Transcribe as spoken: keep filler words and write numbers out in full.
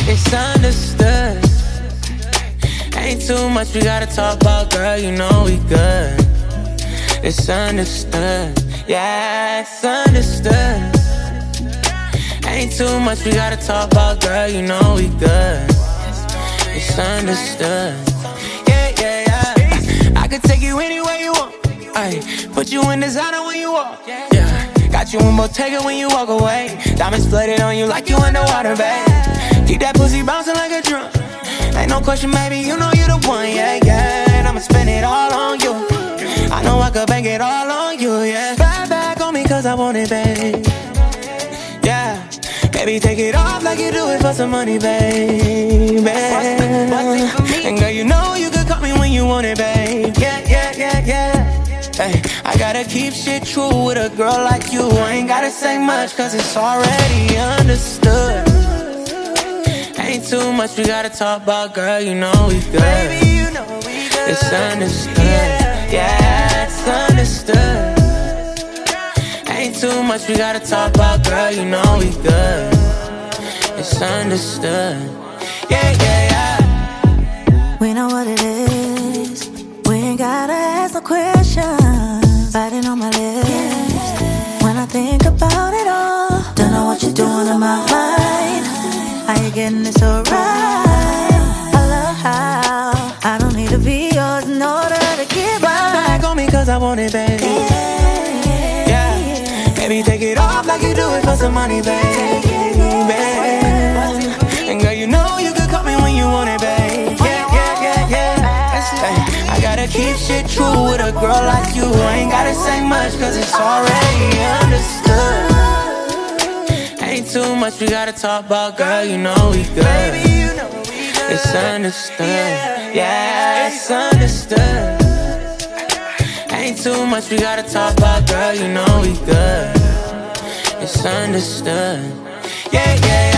It's understood. Ain't too much we gotta talk about, girl, you know we good. It's understood, yeah, it's understood. Ain't too much we gotta talk about, girl, you know we good. It's understood, yeah, yeah, yeah. I could take you anywhere you want, ay, put you in designer when you walk, yeah. Got you in Bottega when you walk away. Diamonds flooded on you like you underwater, babe. Keep that pussy bouncing like a drum. Ain't no question, baby, you know you the one, yeah, yeah. And I'ma spend it all on you. I know I could bank it all on you, yeah. Fly back on me cause I want it, babe. Yeah, baby, take it off like you do it for some money, babe. And girl, you know you could call me when you want it, babe. Yeah, yeah, yeah, yeah. Hey, I gotta keep shit true with a girl like you. I ain't gotta say much cause it's already understood. Ain't too much we gotta talk about, girl, you know we good. Baby, you know we good. It's understood, yeah, yeah, it's understood. Ain't too much we gotta talk about, girl, you know we good. It's understood, yeah, yeah, yeah. We know what it is. We ain't gotta ask no questions. Biting on my lips when I think about it all. Don't know what you're doing in my mind. How you getting it so right? I love how I don't need to be yours in order to get right back on me cause I want it, baby. Yeah, yeah. Baby, take it off like you do it for some money, baby. And girl, you know you could call me when you want it, babe. Yeah, yeah, yeah, yeah. Hey, I gotta keep shit true with a girl like you. I ain't gotta say much cause it's already understood. Ain't too much we gotta talk about, girl, you know we good. Baby, you know we good. It's understood, yeah, it's understood. Ain't too much we gotta talk about, girl, you know we good. It's understood, yeah, yeah, yeah.